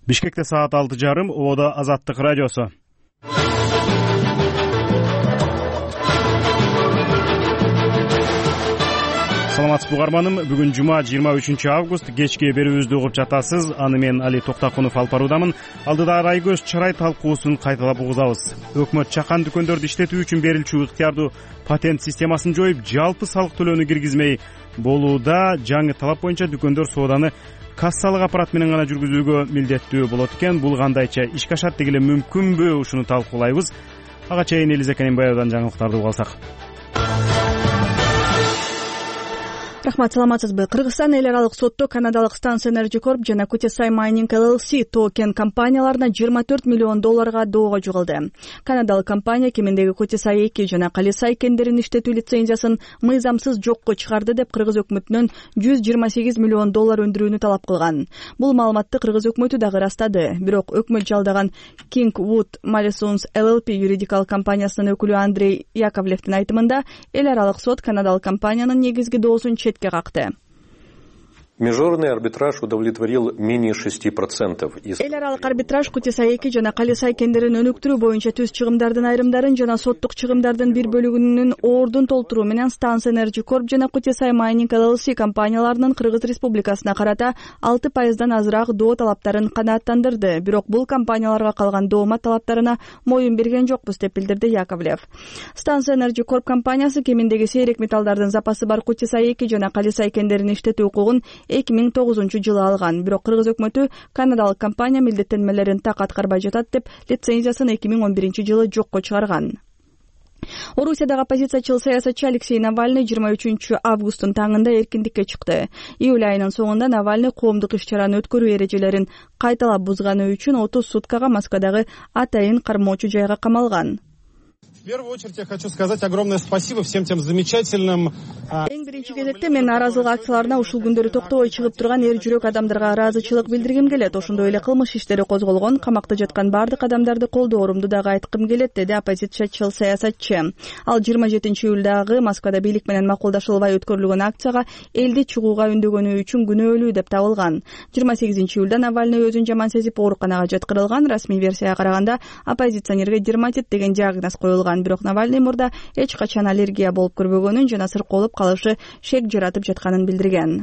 Бишкекте саат 6:30, Ободо Азаттык радиосу. Саламатсызбы угарманым, бүгүн жума 23-август, кечки берүүбүздү угуп жатасыз. Аны мен Али Токтакунов алып баруудамын. Алдыда Арайкөз чарай талкуусун кайталап угузабыз. Өкмөт чакан дүкөндөрдү иштетүү үчүн берилчү ыктыярдуу патент системасын жоюп, жалпы салык төлөөнү киргизмей болууда. Жаңы талап боюнча дүкөндөр сооданы кассалык аппарат менен гана жүргүзүүгө милдеттүү болот экен. Бул кандайча ишке ашат дегеле мүмкүнбү? Ушуну талкуулайбыз. Ага чейин Элиза Кененбаевадан жаңылыктарды угуп алсак. Рахмат, саламатсызбы. Кыргызстан эл аралык сотто канадалык Stans Energy Corp жана Kutesai Mining LLC токен компанияларына $24 миллион доого жугулду. Канадалык компания кемендеги Kutesai 2 жана Kalisai кендерин иштетүү лицензиясын мыйзамсыз жокко чыгарды деп кыргыз өкмөтүнөн $128 миллион өндүрүүнү талап кылган. Бул маалыматты кыргыз өкмөтү дагы ырастады. Бирок өкмөт жалдаган Kingwood Mallesons LLP юридикалык компаниясынын өкүлү Андрей Яковлевдин айтымында, эл аралык сот канадалык компаниянын негизги доосун четке какты. Международный арбитраж удовлетворил менее 6%. Эл аралык арбитраж Kutesai 2 жана Kalisai кендерин өнүктүрүү боюнча түз чыгымдардын айрымдарын жана соттук чыгымдардын бир бөлүгүнүн ордун толтуруу менен Stans Energy Corp жана Kutesai Mining LLC компанияларынын Кыргыз Республикасына карата 6%дан азыраак доо талаптарын канааттандырды. Бирок бул компанияларга калган доомат талаптарына моюн берген жокпуз деп билдирди Яковлев. Stans Energy Corp компаниясы кеминдеги сейрек металлдардын запасы бар Kutesai 2 жана Kalisai кендерин иштетүү укугун 2009-жылы алган. Бирок кыргыз өкмөтү канадалык компания милдеттенмелерин так аткарбай жатат деп лицензиясын 2011-жылы жокко чыгарган. Орусиядагы оппозициячыл саясатчы Алексей Навальный 23-августтун таңында эркиндикке чыкты. Июль айынын соңунда Навальный коомдук иш-чараны өткөрүү эрежелерин кайталап бузганы үчүн 30 суткага Москвадагы атайын кармоочу жайга камалган. В первую очередь я хочу сказать огромное спасибо всем тем замечательным. Эң биринчи кезекте мен нааразылык акцияларына ушул күндөрү токтобой чыгып турган эр жүрөк адамдарга ыраазычылык билдиргим келет. Ошондой эле кылмыш иштери козголгон, камакта жаткан бардык адамдарды колдоорумду дагы айткым келет, деди оппозициячыл саясатчы. Ал 27-июлдагы Москвада бийлик менен макулдашылбай өткөрүлгөн акцияга элди чыгууга үндөгөнү үчүн күнөөлүү деп табылган. 28-июлда Навальный өзүн жаман сезип ооруканага жаткырылган. Расмий версияга караганда оппозиционерге дерматит деген диагноз коюлган. Бирок Навальный мурда эч качан аллергия болуп көрбөгөнүн жана сыркоолуп калышы шек жаратып жатканын билдирген.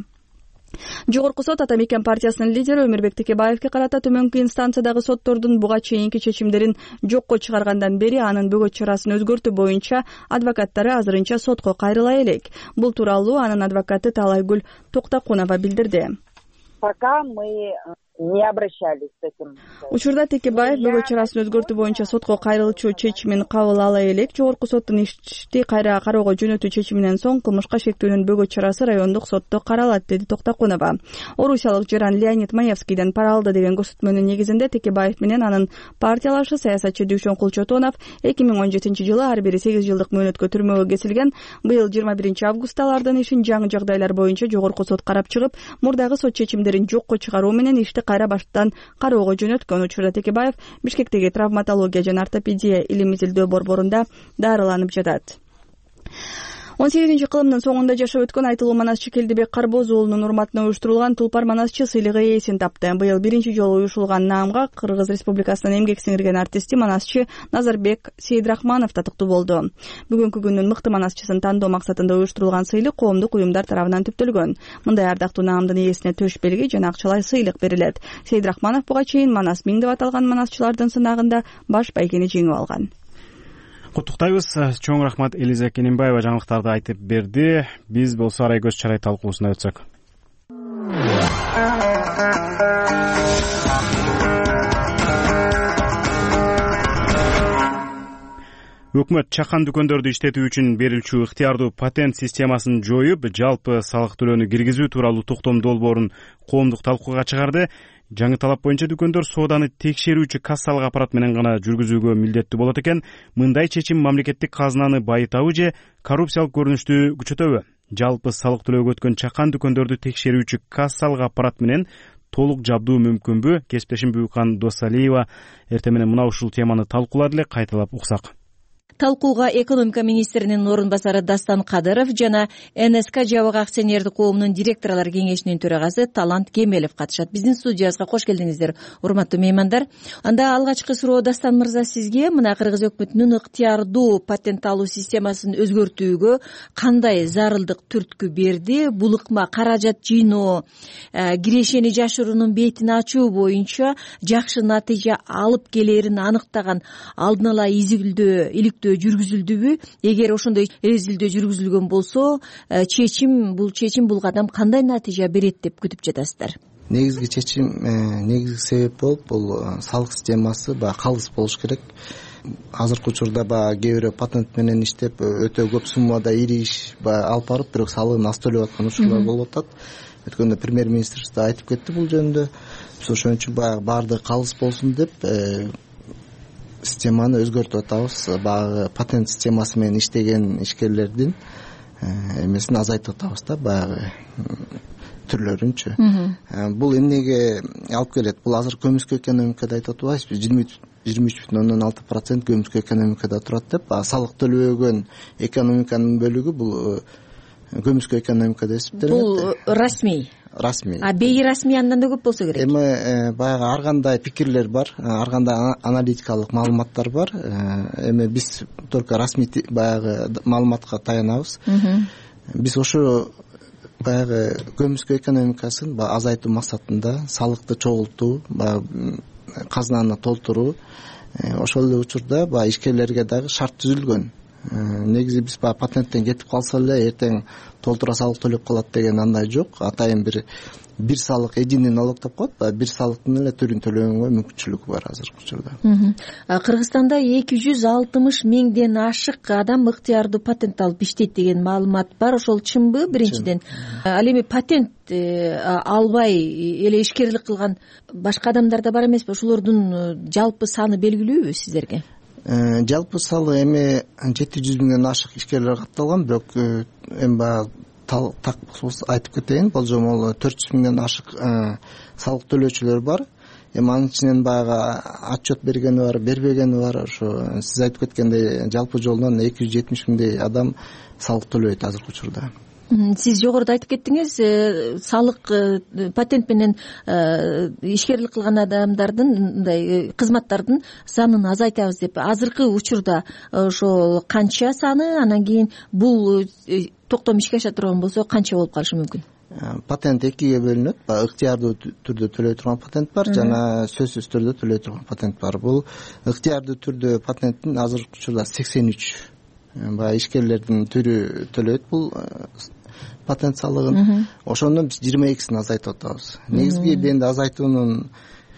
Жогорку сот Атамекен партиясынын лидери Өмүрбек Текебаевге карата төмөнкү инстанциядагы соттордун буга чейинки чечимдерин жокко чыгаргандан бери анын бөгөт чарасын өзгөртүү боюнча адвокаттары азырынча сотко кайрыла элек. Бул тууралуу анын адвокаты Таалайгүл Токтакунова билдирди. Пока мы не обращались с этим. Учурда Текебаев бөгөт чарасын өзгөртүү боюнча сотко кайрылчу чечимин кабыл ала элек. Жогорку соттун ишти кайра кароого жөнөтүү чечиминен соң кылмышка шектүүнүн бөгөт чарасы райондук сотто каралат, деди Токтакунова. Орусиялык жаран Леонид Маевскийден пара алды деген көрсөтмөнүн негизинде Текебаев менен анын партиялашы саясатчы Дүйшөн Кулчотонов 2017-жылы ар бири 8 жылдык мөөнөткө түрмөгө кесилген. Быйыл 21-августта алардын ишин жаңы жагдайлар боюнча жогорку сот карап чыгып, мурдагы сот чечимдерин жокко чыгаруу менен ишти кайра баштан кароого жөнөткөн. Учурда Текебаев Бишкектеги травматология жана ортопедия илим-изилдөө борборунда дарыланып жатат. 18 кылымдын соңунда жашап өткөн айтылуу манасчы Келдибек Карбоз уулунун урматына уюштурулган Тулпар манасчы сыйлыгы ээсин тапты. Быйыл биринчи жолу уюшулган наамга Кыргыз Республикасынын эмгек сиңирген артисти манасчы Назарбек Сейдрахманов татыктуу болду. Бүгүнкү күндүн мыкты манасчысын тандоо максатында уюштурулган сыйлык коомдук уюмдар тарабынан түптөлгөн. Мындай ардактуу наамдын ээсине төш белги жана акчалай сыйлык берилет. Сейдрахманов буга чейин Манас Миң деп аталган манасчылардын сынагында баш байгени жеңип алган. Куттуктайбыз. Чоң рахмат, Элиза Кененбаева жаңылыктарды айтып берди. Биз болсо Арайкөз чарай талкуусуна өтсөк. Өкмөт чакан дүкөндөрдү иштетүү үчүн берилчү ыктыярдуу патент системасын жоюп, жалпы салык төлөөнү киргизүү тууралуу токтом долбоорун коомдук талкууга чыгарды. Жаңы талап боюнча дүкөндөр сооданы текшерүүчү кассалык аппарат менен гана жүргүзүүгө милдеттүү болот экен. Мындай чечим мамлекеттик казынаны байытабы же коррупциялык көрүнүштү күчөтөбү? Жалпы салык төлөөгө өткөн чакан дүкөндөрдү текшерүүчү кассалык аппарат менен толук жабдуу мүмкүнбү? Кесиптешим Бүкан Досалиева эртең менен мына ушул теманы талкуулады эле, кайталап уксак. талкууга экономика министринин орун басары Дастан Кадыров жана НСК жабык акционердик коомунун директорлор кеңешинин төрагасы Талант Кемелов катышат. Биздин студиябызга кош келдиңиздер, урматтуу меймандар. Анда алгачкы суроо Дастан мырза сизге. Мына Кыргыз өкмөтүнүн ыктыярдуу патент алуу системасын өзгөртүүгө кандай зарылдык түрткү берди? Бул ыкма каражат жыйноо, кирешени жашыруунун бетин ачуу боюнча жакшы натыйжа алып келерин аныктаган алдын ала иликтөө жүргүзүлдүбү? Эгер ошондой изилдөө жүргүзүлгөн болсо, чечим бул кадам кандай натыйжа берет деп күтүп жатасыздар? Негизги чечим, негизги себеп болуп бул салык системасы калыс болуш керек. Азыркы учурда кээ бирөө патент менен иштеп өтө көп суммада ири иш алып барып, бирок салыгын аз төлөп аткан учурлар болуп атат. Өткөндө премьер-министр да айтып кетти бул жөнүндө. Биз ошон үчүн баардыгы калыс болсун деп системаны өзгөртүп атабыз. Баягы патент системасы менен иштеген ишкерлердин эмесин азайтып атабыз да, баягы түрлөрүнчү. Бул эмнеге алып келет? Бул азыр көмүскө экономикада айтып атпайбызбы? 23,6% көмүскө экономикада турат деп. Салык төлөбөгөн экономиканын бөлүгү бул көмүскө экономика деп эсептелет. Бул расмий. Бейрасмий андан да көп болсо керек. Эми баягы ар кандай пикирлер бар, ар кандай аналитикалык маалыматтар бар. Эми биз только расмий баягы маалыматка таянабыз. Биз ошо баягы көмүскө экономикасын азайтуу максатында салыкты чогултуу, казынаны толтуруу, ошол эле учурда ишкерлерге дагы шарт түзүлгөн. Негизи биз патенттен кетип калса эле эртең толтура салык төлөп калат деген андай жок. Атайын бир салык, единый налог деп коет, бир салыктын эле түрүн төлөгөнгө мүмкүнчүлүгү бар азыркы учурда. Кыргызстанда 260 миңден ашык адам ыктыярдуу патент алып иштейт деген маалымат бар. Ошол чынбы? Биринчиден, ал эми патент албай эле ишкерлик кылган башка адамдар да бар эмеспи? Ошолордун жалпы саны белгилүүбү сиздерге? Жалпы салы эми 700 миңден ашык ишкерлер катталган, бирок эми так айтып кетейин, болжомол 400 миңден ашык салык төлөөчүлөр бар. Эми анын ичинен баягы отчет бергени бар, бербегени бар. Ошо сиз айтып кеткендей жалпы жолдон 270 миңдей адам салык төлөйт азыркы учурда. Сиз жогоруда айтып кеттиңиз, салык патент менен ишкерлик кылган адамдардын, мындай кызматтардын санын азайтабыз деп. Азыркы учурда ошо канча саны, анан кийин бул токтом ишке аша турган болсо канча болуп калышы мүмкүн? Патент экиге бөлүнөт. Ыктыярдуу түрдө төлөй турган патент бар, жана сөзсүз түрдө төлөй турган патент бар. Бул ыктыярдуу түрдө патенттин азыркы учурда 83 ишкерлердин түрү төлөйт бул патент салыгын. Ошондон биз 22-син азайтып атабыз. Негизги бенди азайтуунун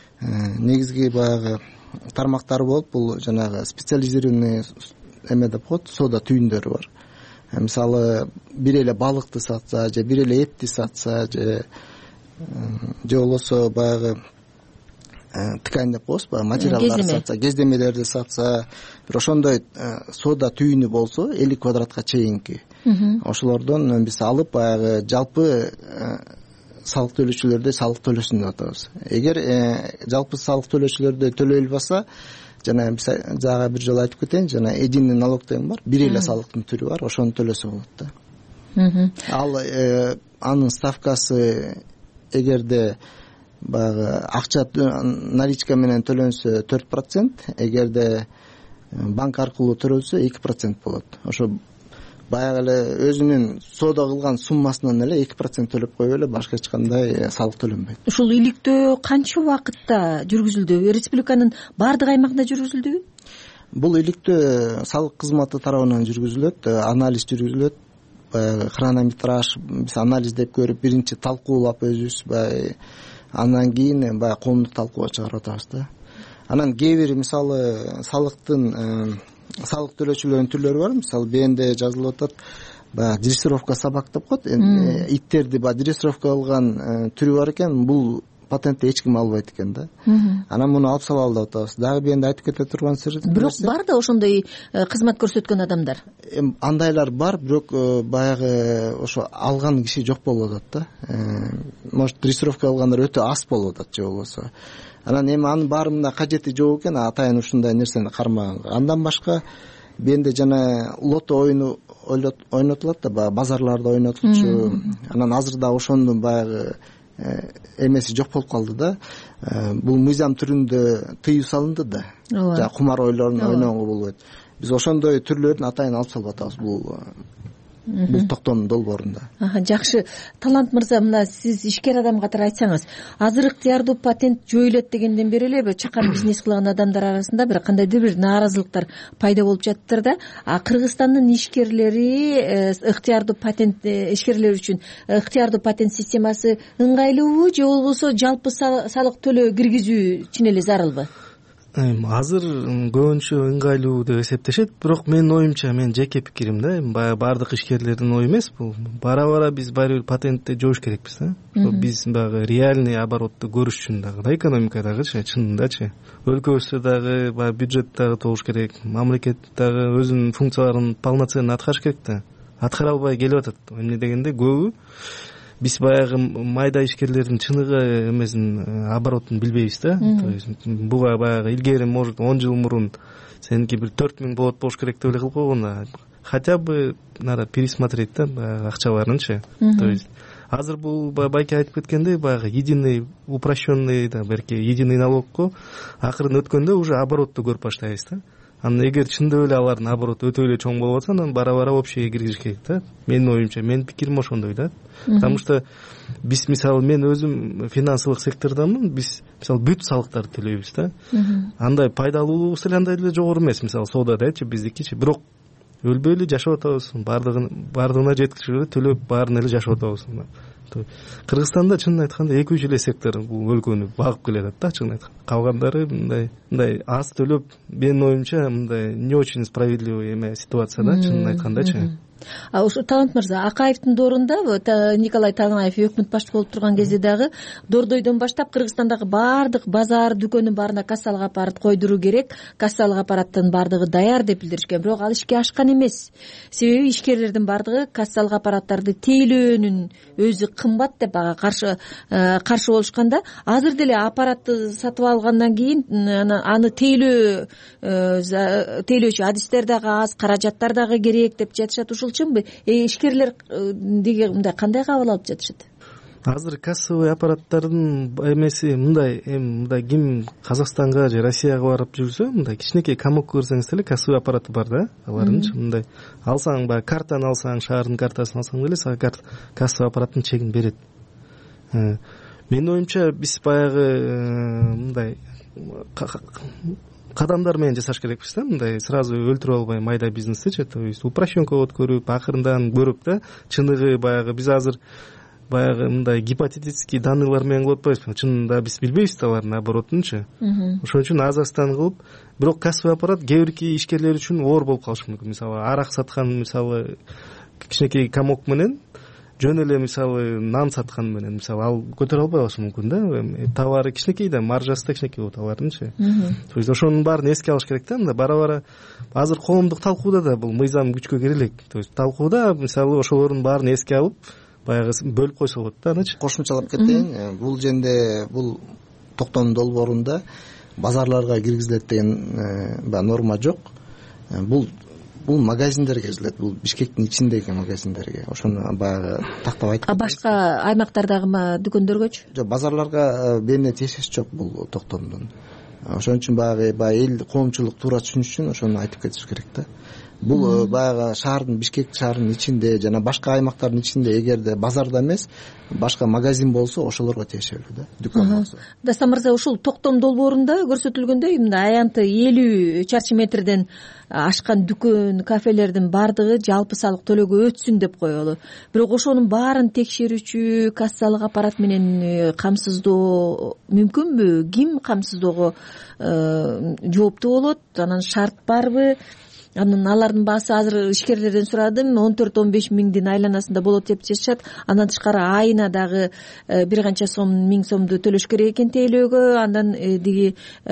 негизги баягы тармактары болуп, бул жанагы специализированный эме деп коет, соода түйүндөрү бар. Мисалы, бир эле балыкты сатса, же бир эле этти сатса, же болбосо баягы ткань деп коебуз, материалдарды сатса, кездемелерди сатса, бир ошондой соода түйүнү болсо 50 квадратка чейинки, ошолордон биз алып баягы жалпы салык төлөөчүлөрдө салык төлөсүн деп атабыз. Эгер жалпы салык төлөөчүлөрдө төлөй албаса, жана биз жага бир жолу айтып кетейин, жана единый налог деген бар, бир эле салыктын түрү бар, ошону төлөсө болот да. Ал анын ставкасы эгерде баягы акча наличка менен төлөнсө 4%, эгерде банк аркылуу төлөнсө 2% болот. Ошо баягы эле өзүнүн соода кылган суммасынан эле 2% төлөп коюп эле башка эч кандай салык төлөнбөйт. Ушул иликтөө канча убакытта жүргүзүлдү? Республиканын баардык аймагында жүргүзүлдүбү? Бул иликтөө салык кызматы тарабынан жүргүзүлөт, анализ жүргүзүлөт. Баягы хронометраж, биз анализ деп көрүп, биринчи талкуулап өзүбүз, андан кийин баягы коомдук талкууга чыгарып атабыз да. Анан кээ бир мисалы салыктын салык төлөөчүлөрдүн түрлөрү бар. Мисалы, бенде жазылып атат, баягы дрессировка собак деп коет. Иттерди дрессировка кылган түрү бар экен, бул патентти эч ким албайт экен да. Анан муну алып салалы деп атабыз. Дагы бенде айтып кете турган бирок бар да ошондой кызмат көрсөткөн адамдар. Андайлар бар, бирок баягы ошо алган киши жок болуп атат да. Может, дрессировка кылгандар өтө аз болуп атат же болбосо. Анан эми анын баарында кажети жок экен, атайын ушундай нерсени кармаганга. Андан башка бенде жана лото оюну ойнотулат да, баягы базарларда ойнотулчу. Анан азыр да ошондун баягы эмеси жок болуп калды да. Бул мыйзам түрүндө тыюу салынды да. Жана кумар ойлорун ойногонго болбойт. Биз ошондой түрлөрүн атайын алып салып атабыз бул токтомдун долбоорунда. Жакшы. Талант мырза, мына сиз ишкер адам катары айтсаңыз, азыр ыктыярдуу патент жоюлат дегенден бери эле чакан бизнес кылган адамдар арасында бир кандайдыр бир нааразылыктар пайда болуп жатыптыр да. Кыргызстандын ишкерлери ыктыярдуу патент ишкерлер үчүн ыктыярдуу патент системасы ыңгайлуубу же болбосо жалпы салык төлөө киргизүү чын эле зарылбы? Азыр көбүнчө ыңгайлуу деп эсептешет, бирок менин оюмча, менин жеке пикирим да, баягы баардык ишкерлердин ою эмес бул. Бара биз баары бир патентти жоюш керекпиз да. Биз баягы реальный оборотду көрүш үчүн дагы да, экономикадагычы, чынындачы. Өлкөбүздө дагы баягы бюджет дагы толуш керек, мамлекет дагы өзүнүн функцияларын полноценно аткарыш керек да. Аткара албай келип атат. Эмне дегенде көбү биз баягы майда ишкерлердин чыныгы эмесин оборотун билбейбиз да. То есть буга баягы илгери может 10 жыл мурун сеники бир 4000 болуш керек деп эле кылып койгон, хотя бы надо пересмотреть да баягы акчаларынчы. То есть азыр бул байке айтып кеткендей баягы единый упрощенный да, берки единый налогко акырын өткөндө уже оборотту көрүп баштайбыз да. Анан эгер чындап эле алардын обороты өтө эле чоң болуп атса, анан бара общийге киргизиш керек да. Менин оюмча, менин пикирим ошондой да. Потому что биз мисалы мен өзүм финансылык сектордамын, биз мисалы бүт салыктарды төлөйбүз да. Андай пайдалуулугубуз эле андай эле жогору эмес, мисалы соодадачы биздикичи, бирок өлбөй эле жашап атабыз, бардыгына жеткичип эле төлөп баарын эле жашап атабыз. Кыргызстанда чынын айтканда 2-3 эле сектор бул өлкөнү багып келатат да, чынын айтканда. Калгандары мындай аз төлөп, менин оюмча мындай не очень справедливый эме ситуация да, чынын айткандачы. Ушу Талант мырза, Акаевдин доорунда Николай Танаев өкмөт башчысы болуп турган кезде дагы Дордойдон баштап Кыргызстандагы баардык базар, дүкөндүн баарына кассалык аппарат койдуруу керек, кассалык аппараттын баардыгы даяр деп билдиришкен. Бирок ал ишке ашкан эмес. Себеби ишкерлердин баардыгы кассалык аппараттарды тейлөөнүн өзү кымбат деп каршы болушканда, азыр деле аппаратты сатып алгандан кийин аны тейлөөчү адистер дагы аз, каражаттар дагы керек деп жатышат. Ушул чынбы? Ишкерлер деге мындай кандай кабыл алып жатышат? Азыр кассовый аппараттардын эмеси мындай ким Казакстанга же Россияга барып жүрсө, мындай кичинекей комокко кирсеңиз деле кассовый аппараты бар да, алардынчы мындай. Алсаң баягы картаны алсаң, шаардын картасын алсаң деле сага кассовый аппараттын чегин берет. Менин оюмча биз баягы мындай кадамдар менен жасаш керекпиз да, мындай сразу өлтүрүп албай майда бизнестичи, то есть упрощенкага өткөрүп, акырындан көрүп да, чыныгы баягы биз азыр баягы мындай гипотетический данныйлар менен кылып атпайбызбы, чынында биз билбейбиз да алардын оборотунчу. Ошон үчүн аз-аздан кылып, бирок кассовый аппарат кээ бирки ишкерлер үчүн оор болуп калышы мүмкүн. Мисалы арак саткан мисалы кичинекей комок менен жөн эле мисалы нан саткан менен мисалы ал көтөрө албай калышы мүмкүн да. Товары кичинекей да, маржасы да кичинекей болот алардынчы. То есть ошонун баарын эске алыш керек да. Мында бара азыр коомдук талкууда да бул мыйзам күчкө кире элек. То есть талкууда мисалы ошолордун баарын эске алып баягы бөлүп койсо болот да, анычы. Кошумчалап кетейин. Бул жерде бул токтомдун долбоорунда базарларга киргизилет деген норма жок. Бул магазиндерге киргизилет, бул Бишкектин ичиндеги магазиндерге. Ошону баягы тактап айтып. Башка аймактардагы дүкөндөргөчү? Жок, базарларга берне тиешеси жок бул токтомдун. Ошон үчүн баягы эл коомчулук туура түшүнүш үчүн ошону айтып кетиш керек да. Бул баягы шаардын, Бишкек шаарынын ичинде жана башка аймактардын ичинде эгерде базарда эмес, башка магазин болсо ошолорго тиешелүү да, дүкөн болсо. Дастан мырза, ушул токтом долбоорунда көрсөтүлгөндөй мындай аянты 50 чарчы метрден ашкан дүкөн, кафелердин баардыгы жалпы салык төлөөгө өтсүн деп коелу. Бирок ошонун баарын текшерүүчү кассалык аппарат менен камсыздоо мүмкүнбү? Ким камсыздоого жооптуу болот? Анан шарт барбы? Анан алардын баасы азыр ишкерлерден сурадым, 14-15 миңдин айланасында болот деп жатышат. Андан тышкары айына дагы бир канча миң сомду төлөш керек экен тейлөөгө. Андан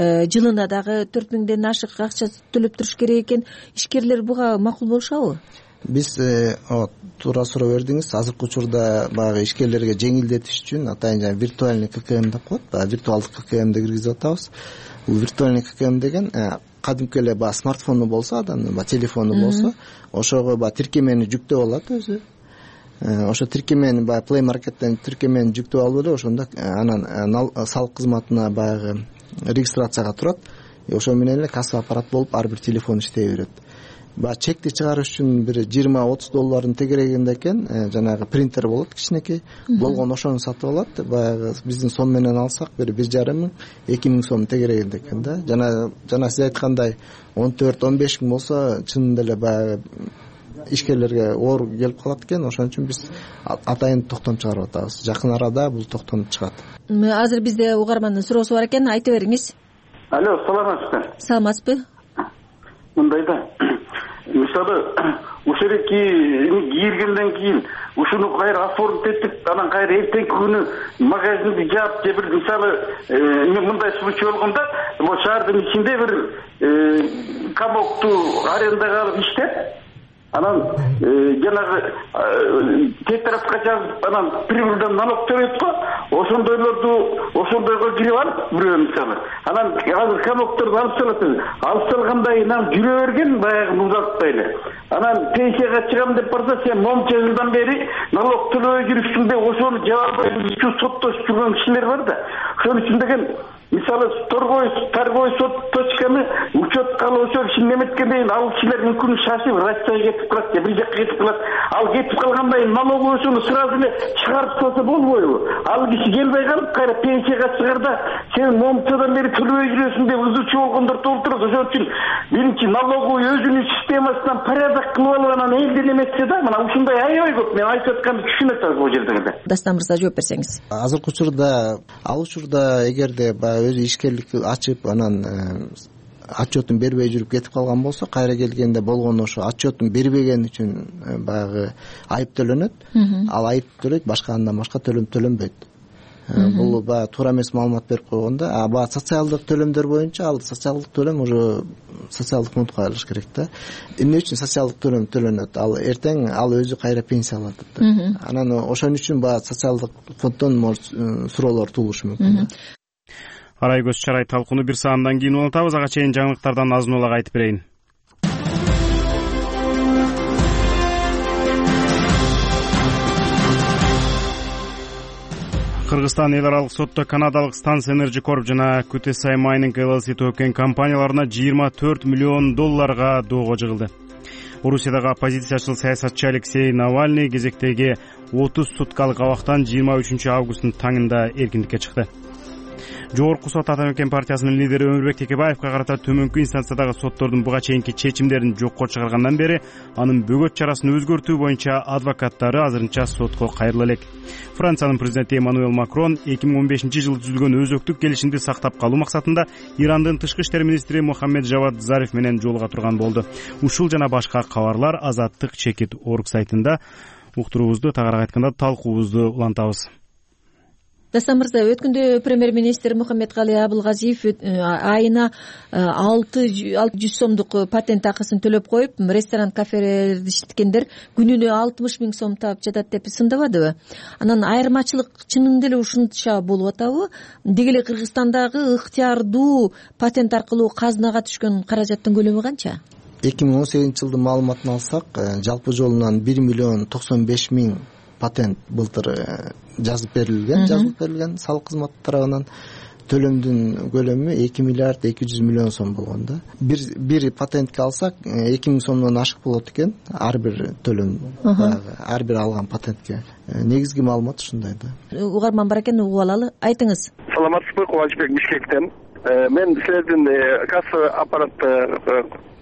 жылына дагы 4 миңден ашык акча төлөп туруш керек экен. Ишкерлер буга макул болушабы? биз туура суроо бердиңиз. Азыркы учурда баягы ишкерлерге жеңилдетиш үчүн атайын жаңы виртуальный ККМ деп коет, баягы виртуалдык ККМди киргизип атабыз. Бул виртуальный ККМ деген кадимки эле баягы смартфону болсо, адамдын баягы телефону болсо, ошого баягы тиркемени жүктөп алат өзү. Ошо тиркемени баягы Play Market'тен тиркемени жүктөп алып эле ошондо анан салык кызматына баягы регистрацияга турат. Ошо менен эле касса аппарат болуп ар бир телефон иштей берет. Баягы чекти чыгарыш үчүн бир $20-30 тегерегинде экен, жанагы принтер болот кичинекей. Болгон ошону сатып алат. Баягы биздин сом менен алсак бир 1,5 миң, 2 миң сом тегерегинде экен да. Жана сиз айткандай 14-15 миң болсо чынында эле баягы ишкерлерге оор келип калат экен. Ошон үчүн биз атайын токтом чыгарып атабыз. Жакын арада бул токтонуп чыгат. Азыр бизде угармандын суроосу бар экен, айта бериңиз. Алло, саламатсызбы? Саламатсызбы? Мындайда, мисалы, ушеге кийилгенден кийин ушуну кайра оформить этип, анан кайра эртеңки күнү магазинди жаап же бир мисалы мындай случай болгондо, бул шаардын ичинде бир камокту арендага алып иштеп, анан жанагы тет тарафка жазып, анан прибылдан налог төлөйт го, ошондойго кирип алып бирөө мисалы. Анан азыр камокторду алып салгандан жүрө берген баягы узатпай эле. Анан пенсияга чыгам деп барса, сен монча жылдан бери налог төлөбөй жүрүпсүң деп ошону жабай соттошуп жүргөн кишилер бар да. Ошон үчүн деген мисалы торговый точканы учетка алып ошо киши неметкенден ал кишилер мүмкүн шашып Россияга кетип калат, же бир жакка кетип калат. Ал кетип калгандай налоговыйсуну сразу эле чыгарып салса болбойбу? Ал киши келбей калып кайра пенсияга чыгарда сен мончадан бери төлөбөй жүрөсүң деп ызычуу болгондор толтурат. Ошон үчүн биринчи налоговый өзүнүн системасынан порядок кылып алып анан элден эметсе да, мына ушундай аябай көп. Мен айтып атканды түшүнөт атабыз бул жерде. Дастан мырза жооп берсеңиз. Азыркы учурда ал учурда эгерде өзү ишкерлик ачып анан отчетун бербей жүрүп кетип калган болсо, кайра келгенде болгону ошо отчетун бербеген үчүн баягы айып төлөнөт. Ал айып төлөйт, башка андан башка төлөм төлөнбөйт. Бул баягы туура эмес маалымат берип койгондо, баягы социалдык төлөмдөр боюнча ал социалдык төлөм уже социалдык фондко кайрылыш керек да. Эмне үчүн социалдык төлөм төлөнөт? Ал эртең ал өзү кайра пенсия алат да. Анан ошон үчүн баягы социалдык фонддон суроолор туулушу мүмкүн. Арайгөз чарай талкууну бир саамдан кийин улантабыз. Ага чейин жаңылыктардан азын улак айтып берейин. Кыргызстан эл аралык сотто канадалык Stans Energy Corp жана QTSI Mining LLC төккен компанияларына $24 миллион доого жыгылды. Орусиядагы оппозициячыл саясатчы Алексей Навальный кезектеги 30 суткалык абактан 23 августтун таңында эркиндикке чыкты. Жогорку сот Ата Мекен партиясынын лидери Өмүрбек Текебаевка карата төмөнкү инстанциядагы соттордун буга чейинки чечимдерин жокко чыгаргандан бери анын бөгөт чарасын өзгөртүү боюнча адвокаттары азырынча сотко кайрыла элек. Франциянын президенти Эммануэль Макрон 2015-жылы түзүлгөн өзөктүк келишимди сактап калуу максатында Ирандын тышкы иштер министри Мухаммед Жавад Зариф менен жолуга турган болду. Ушул жана башка кабарлар Азаттык чекит орг сайтында. Уктуруубузду тагыраак айтканда талкуубузду улантабыз. Дастан мырза, өткөндө премьер-министр Мухаммедкали Абылгазиев айына 600 сомдук патент акысын төлөп коюп, ресторан, кафелерди иштеткендер күнүнө 60 миң сом таап жатат деп сындабадыбы? Анан айырмачылык чынында эле ушунча болуп атабы? Деги эле Кыргызстандагы ыктыярдуу патент аркылуу казынага түшкөн каражаттын көлөмү канча? 2018-жылдын маалыматын алсак, жалпы жолунан 1 миллион 95 миң патент былтыр жазып берилген салык кызматы тарабынан. Төлөмдүн көлөмү 2 миллиард 200 миллион сом болгон да. Бир патентке алсак 2 миң сомдон ашык болот экен ар бир төлөм, ар бир алган патентке. Негизги маалымат ушундай да. Угарман бар экен, угуп алалы. Айтыңыз. Саламатсызбы, Кубанычбек Бишкектен. Мен силердин касса аппаратты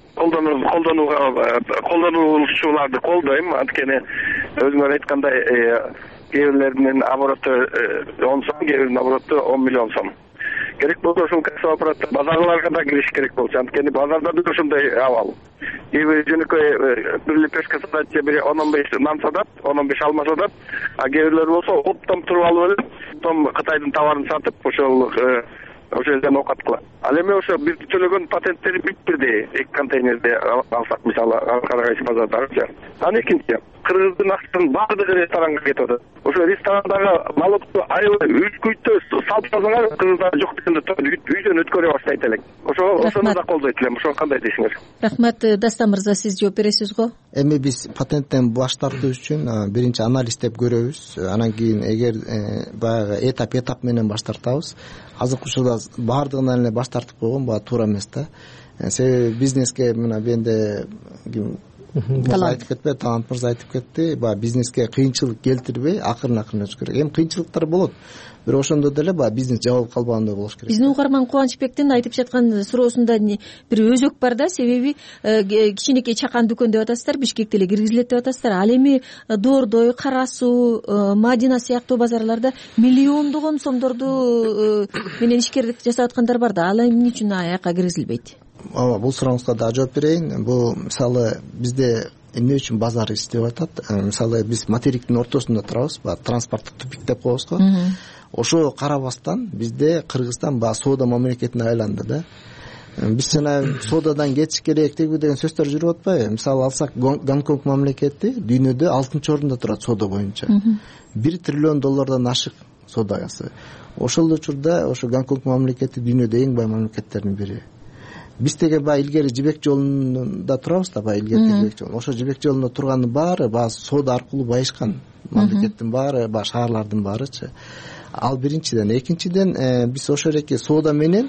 колдонуучуларды колдойм. Анткени өзүңөр айткандай кээ бирлеринин обороту 10 сом, кээ биринин обороту 10 миллион сом. Керек болсо ушул касса аппаратты базарларга да кириш керек болчу. Анткени базарда да ушундай абал. Эбир жөнөкөй бир лепешка сатат, же бири 10-15 нан сатат, 10-15 алма сатат. А кээ бирлер болсо оптом туруп алып эле, оптом Кытайдын товарын сатып, ошол ошол жерден оокат кылат. Ал эми ошо биз төлөгөн патенттер бирди эки контейнерде алсак мисалы ар кайсы базардагыча. Анан экинчи кыргыздын акчасынын баардыгы ресторанга кетип атат. Ошо ресторандагы балыкты аябай үлкөйтө салпасаңар кыргыздар жок дегенде үйдөн өткөрө баштайт элек. Ошону да колдойт элем. Ошо кандай дейсиңер? Рахмат. Дастан мырза, сиз жооп бересиз го? Эми биз патенттен баш тартуу үчүн биринчи анализдеп көрөбүз. Анан кийин эгер баягы этап менен баш тартабыз. Азыркы учурда баардыгынан эле баш тартып койгон баа туура эмес да. Себеби бизнеске мына бенде айтып кетпей, Талант мырза айтып кетти, баягы бизнеске кыйынчылык келтирбей акырын өтүш керек. Эми кыйынчылыктар болот, бирок ошондо деле баягы бизнес жабылып калбагандай болуш керек. Биздин угарман Кубанычбектин айтып жаткан суроосунда бир өзөк бар да, себеби кичинекей чакан дүкөн деп атасыздар, Бишкекте эле киргизилет деп атасыздар. Ал эми Доордой, Кара Суу, Мадина сыяктуу базарларда миллиондогон сомдорду менен ишкерлик жасап аткандар бар да. Ал эмне үчүн аяка киргизилбейт? Ооба, бул сурооңузга да жооп берейин. Бул мисалы бизде эмне үчүн базар иштеп атат? Мисалы биз материктин ортосунда турабыз, транспорттук тупик деп коебуз го. Ошо карабастан бизде Кыргызстан соода мамлекетине айланды да. Биз жана соодадан кетиш керек деген сөздөр жүрүп атпайбы? Мисалы алсак, Гонконг мамлекети дүйнөдө 6-орунда турат соода боюнча. $1 триллион ашык соодасы. Ошол учурда ошо Гонконг мамлекети дүйнөдө эң бай мамлекеттердин бири. Биз теге илгери жибек жолунда турабыз да, илгери жибек жолу. Ошо жибек жолунда турганын баары соода аркылуу байышкан мамлекеттин баары, шаарлардын баарычы. Ал биринчиден. Экинчиден, биз ошо эреки соода менен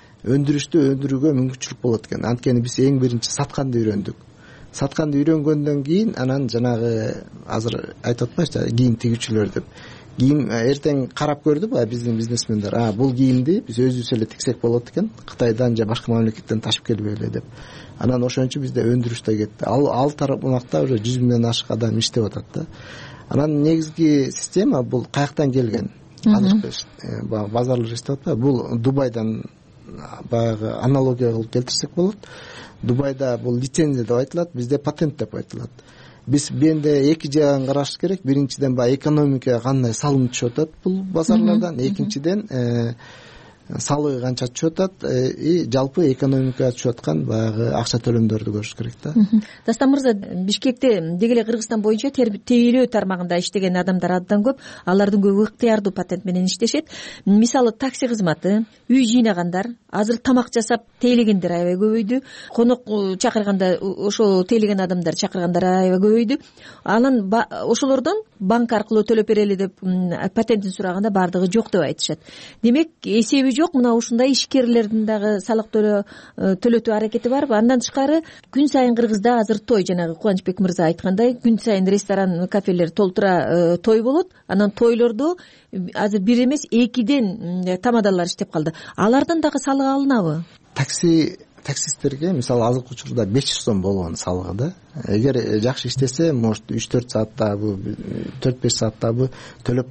өндүрүүгө мүмкүнчүлүк болот экен. Анткени биз эң биринчи сатканды үйрөндүк. Сатканды үйрөнгөндөн кийин анан жанагы азыр айтып атпайбызбы, кийим тигүүчүлөр деп. Кийим эртең карап көрдү биздин бизнесмендер. Бул кийимди биз өзүбүз эле тиксек болот экен, Кытайдан же башка мамлекеттен ташып келбей эле деп. Анан ошон үчүн бизде өндүрүш да кетти. Ал тармакта уже 100 миңден ашык адам иштеп атат да. Анан негизги система бул каяктан келген? Азыркы базарлар иштеп атпайбы? Бул Дубайдан баягы аналогия кылып келтирсек болот. Дубайда бул лицензия деп айтылат, бизде патент деп айтылат. Биз бенде эки жагын караш керек. Биринчиден экономикага кандай салым түшүп атат бул базарлардан, экинчиден салыгы канча түшүп атат и жалпы экономикага түшүп аткан баягы акча төлөмдөрдү көрүш керек да. Дастан мырза, Бишкекте деги эле Кыргызстан боюнча тейлөө тармагында иштеген адамдар абдан көп. Алардын көбү ыктыярдуу патент менен иштешет. Мисалы такси кызматы, үй жыйнагандар, азыр тамак жасап тейлегендер аябай көбөйдү. Конок чакырганда ошо тейлеген адамдар чакыргандар аябай көбөйдү. Анан ошолордон банк аркылуу төлөп берели деп патентин сураганда баардыгы жок деп айтышат. Демек, эсеби жок, мына ушундай ишкерлердин дагы салык төлөтүү аракети барбы? Андан тышкары күн сайын Кыргызда азыр той, жанагы Кубанычбек мырза айткандай, күн сайын ресторан, кафелер толтура той болот. Анан тойлордо азыр бир эмес 2ден тамадалар иштеп калды. Алардан дагы салык алынабы? Таксисттерге мисалы азыркы учурда 500 сом болгон салыгы да. Эгер жакшы иштесе, может 3-4 сааттабы, 4-5 сааттабы төлөп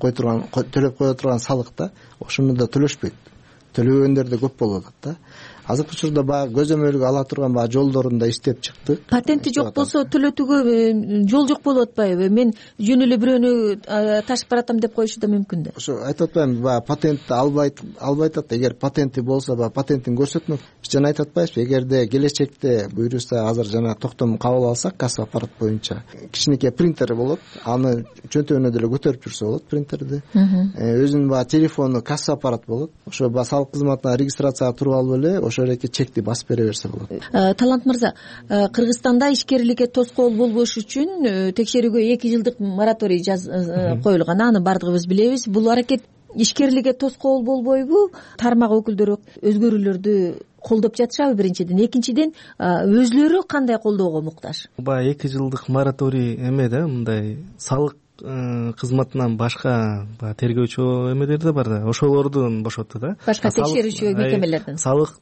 кое турган салык да, ошону да төлөшпөйт. Төлөгөндөр да көп болуп атат да. Азыркы учурда баягы көзөмөлгө ала турган жолдорунда иштеп чыктык. Патенти жок болсо төлөтүүгө жол жок болуп атпайбы? Мен жөн эле бирөөнү ташып баратам деп коюшу да мүмкүн да. Ошо айтып атпаймынбы, патентти албайт атат. Эгер патенти болсо, патентин көрсөтмөк. Биз жана айтып атпайбызбы, эгерде келечекте буюрса, азыр жана токтом кабыл алсак, касса аппарат боюнча кичинекей принтер болот. Аны чөнтөгүнө деле көтөрүп жүрсө болот принтерди. Өзүнүн телефону касса аппарат болот. Ошо салык кызматына регистрацияга туруп алып эле ошо эреки чекти басып бере берсе болот. Талант мырза, Кыргызстанда ишкерликке тоскоол болбош үчүн текшерүүгө 2 жылдык мораторий коюлган. Аны бардыгыбыз билебиз. Бул аракет ишкерликке тоскоол болбойбу? Тармак өкүлдөрү өзгөрүүлөрдү колдоп жатышабы биринчиден? Экинчиден, өзүлөрү кандай колдоого муктаж? 2 жылдык мораторий эме да, мындай салык кызматынан башка тергөөчү эмелер да бар да, ошолордун бошотту да. Башка текшерүүчү мекемелердин. Салык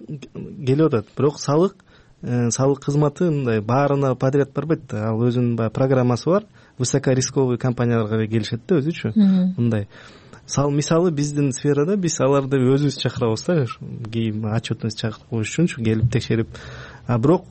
келип атат, бирок салык кызматы мындай баарына подряд барбайт да. Ал өзүнүн программасы бар. Высокорисковый компанияларга келишет да өзүчү. Мындай. Мисалы биздин сферада биз аларды өзүбүз чакырабыз да, кийин отчетность чакырып коюш үчүнчү келип текшерип. Бирок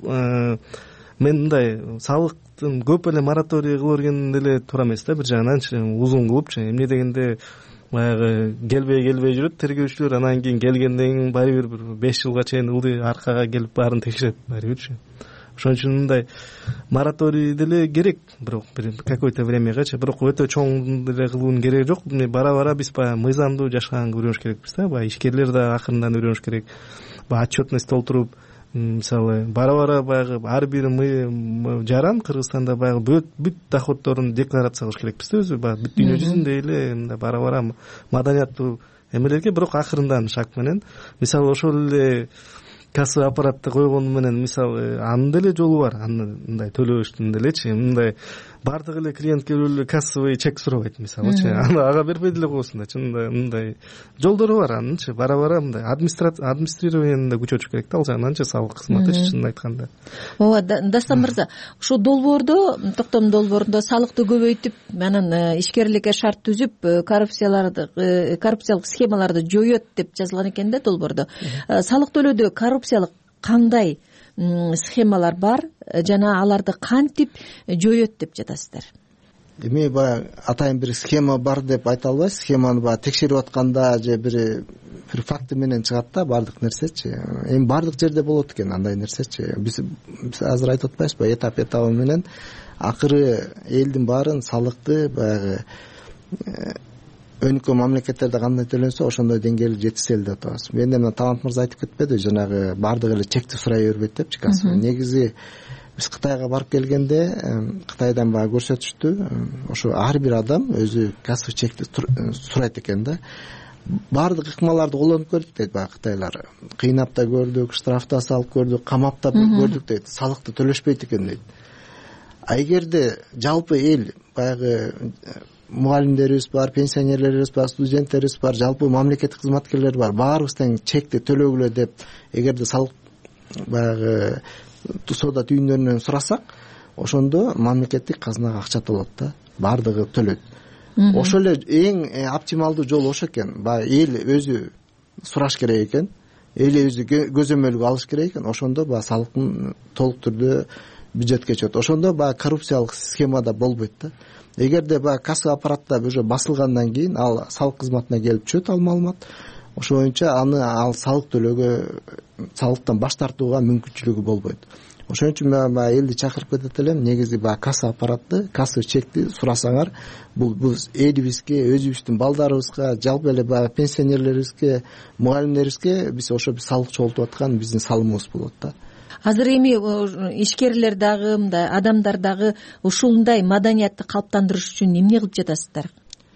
мен мындай салыктын көп эле мораторий кыла бергенин деле туура эмес да. Бир жагынан узун кылыпчы. Эмне дегенде баягы келбей жүрөт тергөөчүлөр, анан кийин келгенден кийин баары бир 5 жылга чейин ылдый аркага келип баарын текшерет баары бирчи. Ошон үчүн мындай мораторий деле керек, бирок бир какое-то времягачы, бирок өтө чоң деле кылуунун кереги жок. Бара бара биз баягы мыйзамдуу жашаганга үйрөнүш керекпиз да, баягы ишкерлер да акырындан үйрөнүш керек. Баягы отчетность толтуруп, мисалы бара баягы ар бир жаран Кыргызстанда баягы бүт доходдорун декларация кылыш керекпиз да, өзү баягы бүт дүйнө жүзүндө эле мындай бара маданияттуу эмелерге, бирок акырындан шаг менен. Мисалы ошол эле кассовый аппаратты койгону менен, мисалы анын деле жолу бар, мындай төлөштүн делечи, мындай баардык эле клиент келип эле кассовый чек сурабайт мисалычы, ага бербей деле коесуң да, чынында мындай жолдору бар анынчы. Бара мындай администрированияны да күчөтүш керек да, ал жагынанчы салык кызматычы, чынын айтканда. Ооба, Дастан мырза, ушул долбоордо, токтом долбоорунда салыкты көбөйтүп, анан ишкерликке шарт түзүп, коррупциялык схемаларды жоёт деп жазылган экен да долбоордо. Салык төлөөдө коррупциялык кандай схемалар бар жана аларды кантип жоёт деп жатасыздар? Эми баягы атайын бир схема бар деп айта албайбыз. Схеманы баягы текшерип атканда же бир факты менен чыгат да баардык нерсечи. Эми баардык жерде болот экен андай нерсечи. Биз азыр айтып атпайбызбы, этап менен акыры элдин баарын салыкты баягы өнүккөн мамлекеттерде кандай төлөнсө ошондой деңгээлге жеткизели деп атабыз. Мен эми Талант мырза айтып кетпеди, жанагы баардык эле чекти сурай бербейт депчи кассовый. Негизи биз Кытайга барып келгенде Кытайдан баягы көрсөтүштү, ошо ар бир адам өзү кассовый чекти сурайт экен да. Баардык ыкмаларды колдонуп көрдүк дейт баягы кытайлар. Кыйнап да көрдүк, штраф да салып көрдүк, камап да көрдүк дейт. Салыкты төлөшпөйт экен дейт. А эгерде жалпы эл баягы мугалимдерибиз бар, пенсионерлерибиз бар, студенттерибиз бар, жалпы мамлекеттик кызматкерлер бар, баарыбыз тең чекти төлөгүлө деп эгерде салык баягы соода түйүндөрүнөн сурасак, ошондо мамлекеттик казынага акча толот да, баардыгы төлөйт. Ошол эле эң оптималдуу жол ошо экен. Баягы эл өзү сураш керек экен, эл өзү көзөмөлгө алыш керек экен. Ошондо баягы салыктын толук түрдө бюджетке чыгат. Ошондо баягы коррупциялык схемада болбойт да. Эгерде баягы кассовый аппаратта уже басылгандан кийин ал салык кызматына келип түшөт ал маалымат. Ошо боюнча ал салык төлөөгө, салыктан баш тартууга мүмкүнчүлүгү болбойт. Ошон үчүн мен элди чакырып кетет элем, негизи баягы касса аппаратты, кассовый чекти сурасаңар, бул элибизге, өзүбүздүн балдарыбызга, жалпы эле баягы пенсионерлерибизге, мугалимдерибизге биз ошо салык чогултуп аткан биздин салымыбыз болот да. Азыр эми ишкерлер дагы, мындай адамдар дагы ушундай маданиятты калыптандырыш үчүн эмне кылып жатасыздар?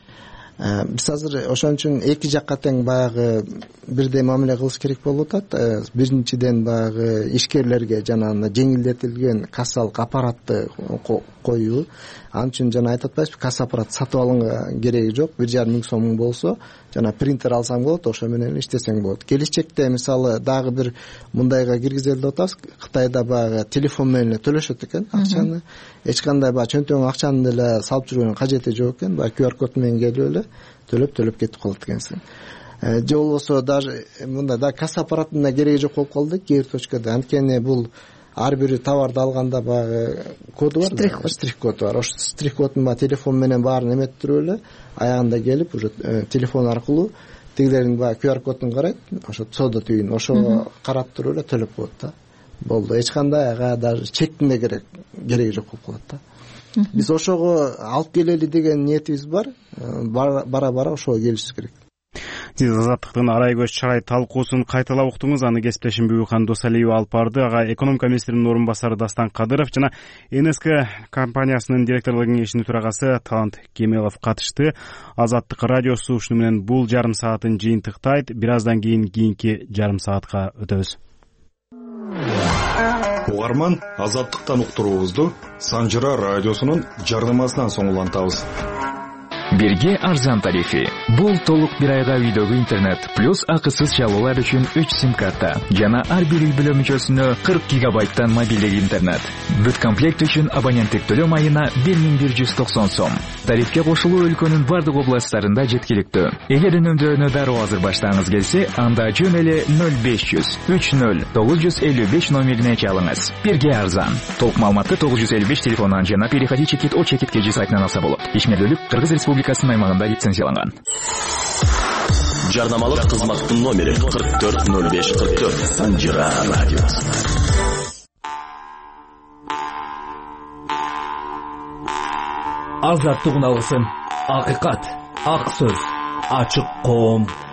Биз азыр ошон үчүн эки жакка тең баягы бирдей мамиле кылыш керек болуп атат. Биринчиден баягы ишкерлерге жана жеңилдетилген кассалык аппаратты коюу. Ал үчүн жана айтып атпайбызбы, касса аппарат сатып алганга кереги жок. 1,5 миң сомуң болсо, жана принтер алсаң болот, ошо менен иштесең болот. Келечекте мисалы дагы бир мындайга киргизели деп атабыз. Кытайда баягы телефон менен эле төлөшөт экен акчаны. Эч кандай баягы чөнтөгүңө акчаны деле салып жүргөнүн кажети жок экен. Баягы QR код менен келип эле төлөп кетип калат экенсиң. Же болбосо даже мындай да касса аппаратына кереги жок болуп калды кээ бир точкада. Анткени бул ар бир товарды алганда баягы коду бар, штрих код бар. Ошо штрих кодун баягы телефон менен баарын эметип эле аягында келип уже телефон аркылуу тигилердин баягы QR кодун карайт, ошо соода түйүн, ошого карап туруп эле төлөп коет да. Болду. Эч кандай ага даже чектин да кереги жок болуп калат да. Биз ошого алып келели деген ниетибиз бар. Бара ошого келишибиз керек. Сиз Азаттыктын арай көз чарай талкуусун кайталап уктуңуз. Аны кесиптешим Бүбүкхан Досалиева алып барды. Ага экономика министринин орун басары Дастан Кадыров жана НСК компаниясынын директорлук кеңешинин төрагасы Талант Кемелов катышты. Азаттык радиосу ушуну менен бул жарым саатын жыйынтыктайт. Бир аздан кийинки жарым саатка өтөбүз. Угарман, Азаттыктан уктуруубузду Санжыра радиосунун жарнамасынан соң улантабыз. Бирге арзан тарифи. Бул толук бир айга үйдөгү интернет плюс акысыз чалуулар үчүн 3 сим-карта жана ар бир үй бүлө мүчөсүнө 40 гигабайттан мобилдик интернет. Бүт комплект үчүн абоненттик төлөм айына 1190 сом. Тарифке кошулуу өлкөнүн бардык областтарында жеткиликтүү. Эгер үнөмдөрүнө дароо азыр баштагыңыз келсе, анда жөн эле 0500 30 955 номерине чалыңыз. Бирге арзан. Толук маалыматты 955 телефонунан жана переходи чекит о чекит кежи сайтынан алса болот. Ишмердүүлүк Кыргыз Республикасы республикасынын аймагында лицензияланган. Жарнамалык кызматтын номери 440544. Санжира радиосы. Азаттык алгысын, акыйкат, ак сөз, ачык коом.